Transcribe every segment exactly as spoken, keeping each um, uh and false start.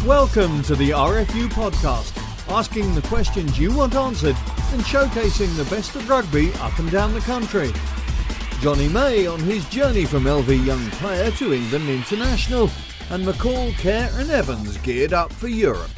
Welcome to the R F U podcast, asking the questions you want answered and showcasing the best of rugby up and down the country. Johnny May on his journey from L V young player to England international, and McCall, Kerr and Evans geared up for Europe.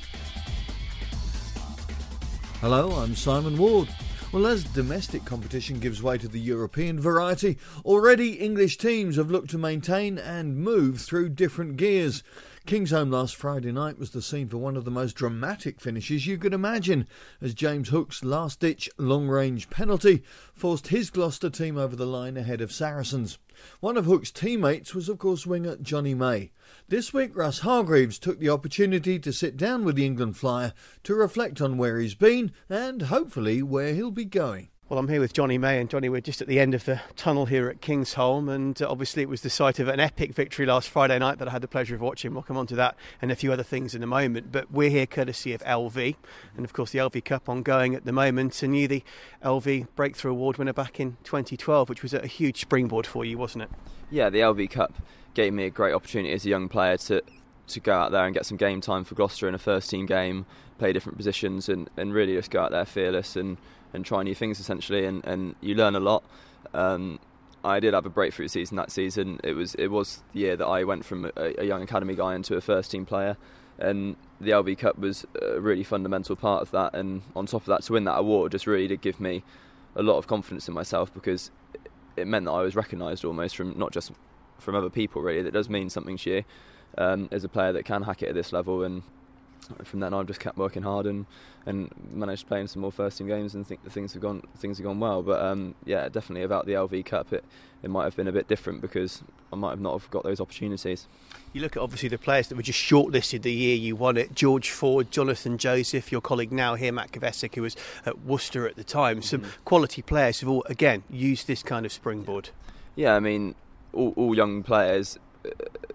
Hello, I'm Simon Ward. Well, as domestic competition gives way to the European variety, already English teams have looked to maintain and move through different gears. Kingsholm last Friday night was the scene for one of the most dramatic finishes you could imagine, as James Hook's last-ditch long-range penalty forced his Gloucester team over the line ahead of Saracens. One of Hook's teammates was, of course, winger Johnny May. This week, Russ Hargreaves took the opportunity to sit down with the England flyer to reflect on where he's been and, hopefully, where he'll be going. Well, I'm here with Johnny May, and Johnny, we're just at the end of the tunnel here at Kingsholm, and uh, obviously it was the site of an epic victory last Friday night that I had the pleasure of watching. We'll come on to that and a few other things in a moment, but we're here courtesy of L V, and of course the L V Cup ongoing at the moment, and you the L V Breakthrough Award winner back in twenty twelve, which was a huge springboard for you, wasn't it? Yeah, the L V Cup gave me a great opportunity as a young player to, to go out there and get some game time for Gloucester in a first team game, play different positions and, and really just go out there fearless and and try new things essentially, and, and you learn a lot. Um, I did have a breakthrough season that season. It was it was the year that I went from a, a young academy guy into a first team player, and the L V Cup was a really fundamental part of that, and on top of that, to win that award just really did give me a lot of confidence in myself, because it meant that I was recognised almost from not just from other people really. That does mean something to you um, as a player that can hack it at this level, and from then I've just kept working hard and, and managed to play in some more first team games, and think that things have gone things have gone well. But um, yeah, definitely about the L V Cup, it, it might have been a bit different because I might have not have got those opportunities. You look at obviously the players that were just shortlisted the year you won it: George Ford, Jonathan Joseph, your colleague now here, Matt Kvesic, who was at Worcester at the time. Some mm. quality players have all again used this kind of springboard. Yeah, I mean, all, all young players, uh,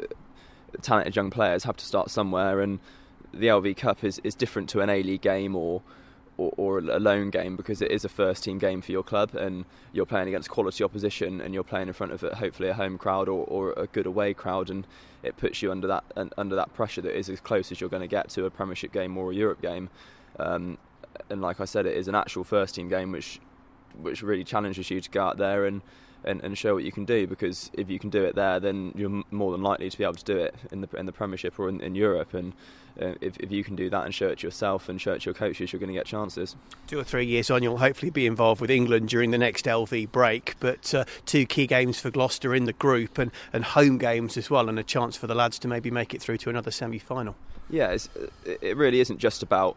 talented young players, have to start somewhere, and the L V Cup is, is different to an A-League game or, or or a lone game, because it is a first team game for your club, and you're playing against quality opposition, and you're playing in front of hopefully a home crowd or, or a good away crowd, and it puts you under that under that pressure that is as close as you're going to get to a Premiership game or a Europe game. Um, and like I said, it is an actual first team game which which really challenges you to go out there and And, and show what you can do, because if you can do it there, then you're more than likely to be able to do it in the in the Premiership or in, in Europe. And uh, if, if you can do that and show it to yourself and show it to your coaches, you're going to get chances. Two or three years on, you'll hopefully be involved with England during the next L V break. But uh, two key games for Gloucester in the group, and, and home games as well, and a chance for the lads to maybe make it through to another semi-final. Yeah, it's, it really isn't just about.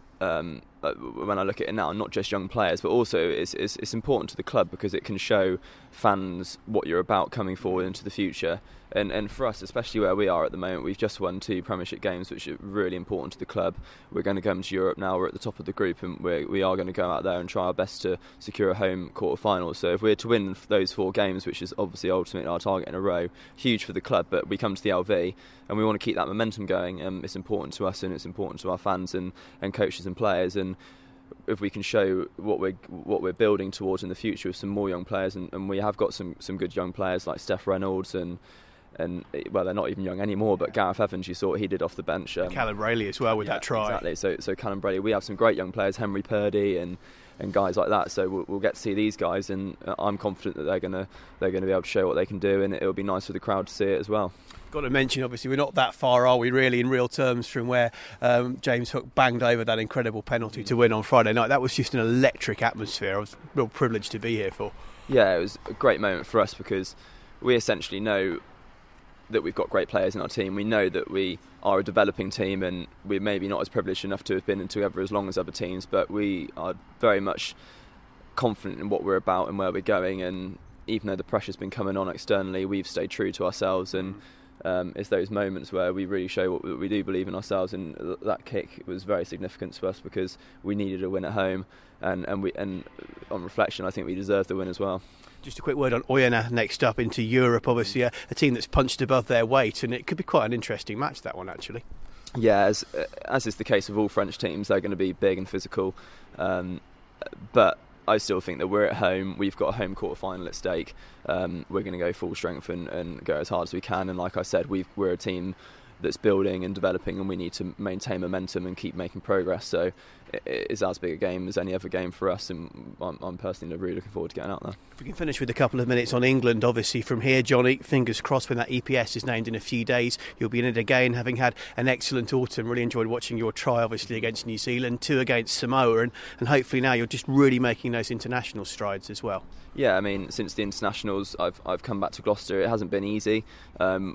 Um, when I look at it now, not just young players, but also it's, it's, it's important to the club, because it can show fans what you're about coming forward into the future. And and for us, especially where we are at the moment, we've just won two Premiership games, which are really important to the club. We're going to go into Europe now. We're at the top of the group, and we're, we are going to go out there and try our best to secure a home quarter-final. So if we're to win those four games, which is obviously ultimately our target in a row, huge for the club, but we come to the L V and we want to keep that momentum going. Um, it's important to us, and it's important to our fans and, and coaches and players. And if we can show what we're what we're building towards in the future with some more young players, and, and we have got some, some good young players like Steph Reynolds and and well, they're not even young anymore, but Gareth Evans, you saw what he did off the bench. Um, Callum Braley as well with yeah, that try. Exactly. So so Callum Braley, we have some great young players, Henry Purdy and and guys like that. So we'll, we'll get to see these guys, and I'm confident that they're gonna they're gonna be able to show what they can do, and it'll be nice for the crowd to see it as well. Got to mention, obviously, we're not that far, are we, really, in real terms, from where um, James Hook banged over that incredible penalty to win on Friday night. That was just an electric atmosphere. I was real privileged to be here for. Yeah, it was a great moment for us, because we essentially know that we've got great players in our team. We know that we are a developing team, and we're maybe not as privileged enough to have been together as long as other teams, but we are very much confident in what we're about and where we're going. And even though the pressure's been coming on externally, we've stayed true to ourselves, and Um, it's those moments where we really show what we do believe in ourselves, and that kick was very significant to us because we needed a win at home, and, and we and on reflection, I think we deserved the win as well. Just a quick word on Oyonnax next up into Europe, obviously a, a team that's punched above their weight, and it could be quite an interesting match, that one, actually. Yeah, as, as is the case with all French teams, they're going to be big and physical, um, but I still think that we're at home. We've got a home quarter-final at stake. Um, we're going to go full strength and, and go as hard as we can. And like I said, we've, we're a team that's building and developing, and we need to maintain momentum and keep making progress. So it is as big a game as any other game for us, and I'm, I'm personally really looking forward to getting out there. If we can finish with a couple of minutes on England, obviously from here, Johnny, fingers crossed when that E P S is named in a few days, you'll be in it again, having had an excellent autumn. Really enjoyed watching your try, obviously, against New Zealand, two against Samoa, and, and hopefully now you're just really making those international strides as well. Yeah, I mean, since the internationals, I've I've come back to Gloucester. It hasn't been easy. Um,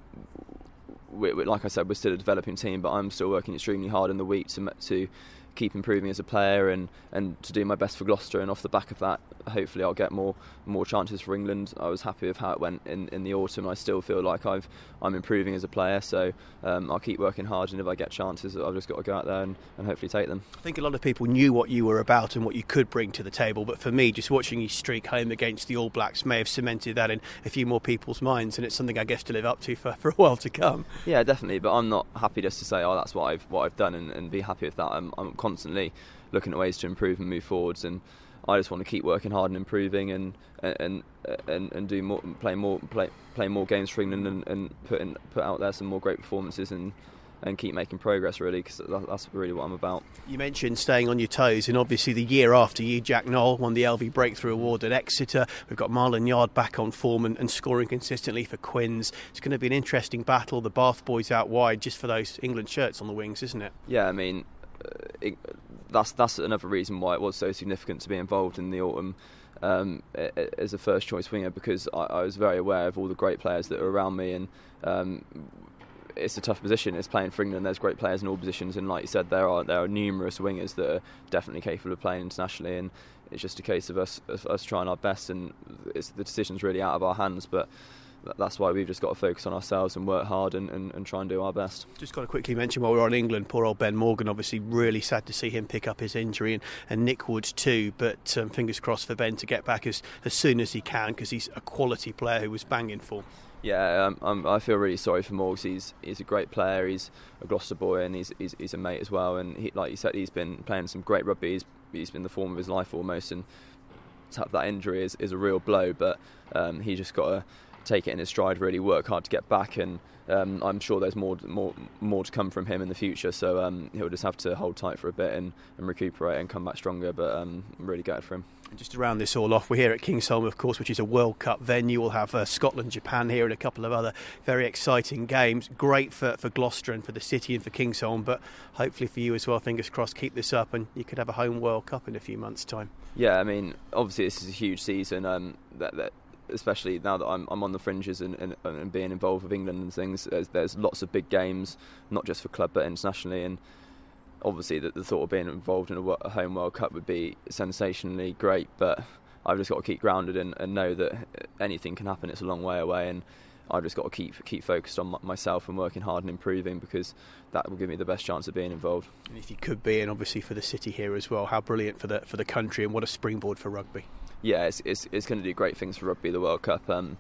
we, we, like I said, we're still a developing team, but I'm still working extremely hard in the week to to keep improving as a player and, and to do my best for Gloucester. And off the back of that, hopefully I'll get more more chances for England. I was happy with how it went in, in the autumn. I still feel like I've I'm improving as a player, so um, I'll keep working hard, and if I get chances, I've just got to go out there and, and hopefully take them. I think a lot of people knew what you were about and what you could bring to the table, but for me, just watching you streak home against the All Blacks may have cemented that in a few more people's minds, and it's something I guess to live up to for, for a while to come. Yeah, definitely, but I'm not happy just to say, oh, that's what I've what I've done, and, and be happy with that. I'm, I'm constantly looking at ways to improve and move forwards, and I just want to keep working hard and improving, and and and, and do more, play more, play play more games for England, and, and put in, put out there some more great performances, and and keep making progress, really, because that's really what I'm about. You mentioned staying on your toes, and obviously the year after you, Jack Noel, won the L V Breakthrough Award at Exeter. We've got Marlon Yard back on form and, and scoring consistently for Quins. It's going to be an interesting battle. The Bath boys out wide just for those England shirts on the wings, isn't it? Yeah, I mean, uh, it, that's that's another reason why it was so significant to be involved in the autumn um, as a first choice winger, because I, I was very aware of all the great players that are around me, and um, it's a tough position. It's playing for England. There's great players in all positions, and like you said, there are there are numerous wingers that are definitely capable of playing internationally, and it's just a case of us of us trying our best, and it's, the decision's really out of our hands, but that's why we've just got to focus on ourselves and work hard and, and, and try and do our best. Just got to quickly mention while we're on England, poor old Ben Morgan, obviously really sad to see him pick up his injury, and, and Nick Woods too, but um, fingers crossed for Ben to get back as, as soon as he can, because he's a quality player who was banging for. Yeah, um, um, I feel really sorry for Morgs. He's he's a great player. He's a Gloucester boy, and he's he's, he's a mate as well. And he, like you said, he's been playing some great rugby. He's, he's been the form of his life almost, and to have that injury is, is a real blow. But um, he just got to take it in his stride, really work hard to get back, and um, I'm sure there's more more more to come from him in the future. So um, he'll just have to hold tight for a bit and, and recuperate and come back stronger. But um, I'm really gutted for him. And just to round this all off, we're here at Kingsholm, of course, which is a World Cup venue. We'll have uh, Scotland, Japan here, and a couple of other very exciting games. Great for, for Gloucester and for the city and for Kingsholm, but hopefully for you as well, fingers crossed, keep this up and you could have a home World Cup in a few months' time. Yeah, I mean, obviously this is a huge season, um, that, that especially now that I'm, I'm on the fringes and, and, and being involved with England and things. There's, there's lots of big games, not just for club but internationally, and obviously the, the thought of being involved in a, a home World Cup would be sensationally great, but I've just got to keep grounded and, and know that anything can happen. It's a long way away, and I've just got to keep keep focused on myself and working hard and improving, because that will give me the best chance of being involved. And if you could be, and obviously for the city here as well, how brilliant for the for the country, and what a springboard for rugby. Yeah, it's it's, it's going to do great things for rugby, the World Cup. Um,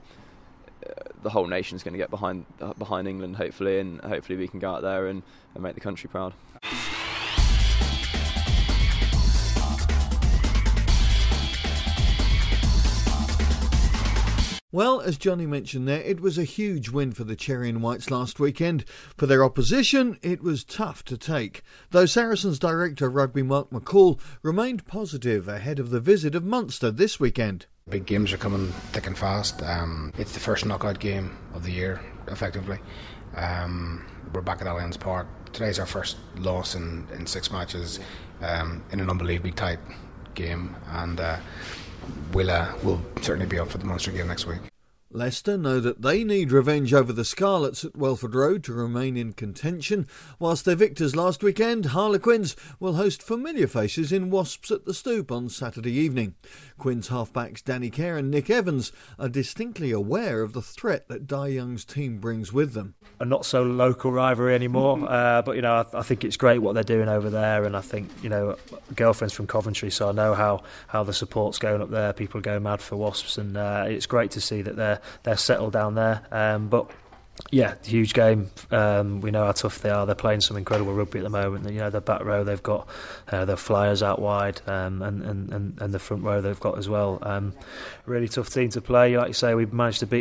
the whole nation's going to get behind behind England, hopefully, and hopefully we can go out there and, and make the country proud. Well, as Johnny mentioned there, it was a huge win for the Cherry and Whites last weekend. For their opposition, it was tough to take, though Saracens director of rugby Mark McCall remained positive ahead of the visit of Munster this weekend. Big games are coming thick and fast. Um, it's the first knockout game of the year, effectively. Um, we're back at Allianz Park. Today's our first loss in, in six matches um, in an unbelievably tight game, and uh, We'll, uh, we'll certainly be up for the Munster game next week. Leicester know that they need revenge over the Scarlets at Welford Road to remain in contention. Whilst their victors last weekend, Harlequins will host familiar faces in Wasps at the Stoop on Saturday evening. Quins halfbacks Danny Kerr and Nick Evans are distinctly aware of the threat that Dai Young's team brings with them. A not so local rivalry anymore, uh, but you know I, I think it's great what they're doing over there, and I think you know girlfriend's from Coventry, so I know how, how the support's going up there. People are going mad for Wasps, and uh, it's great to see that they're they're settled down there. Um, but yeah, huge game. Um, we know how tough they are. They're playing some incredible rugby at the moment. You know, their back row, they've got uh, their flyers out wide, um, and, and, and, and the front row they've got as well. Um, really tough team to play. Like you say, we managed to beat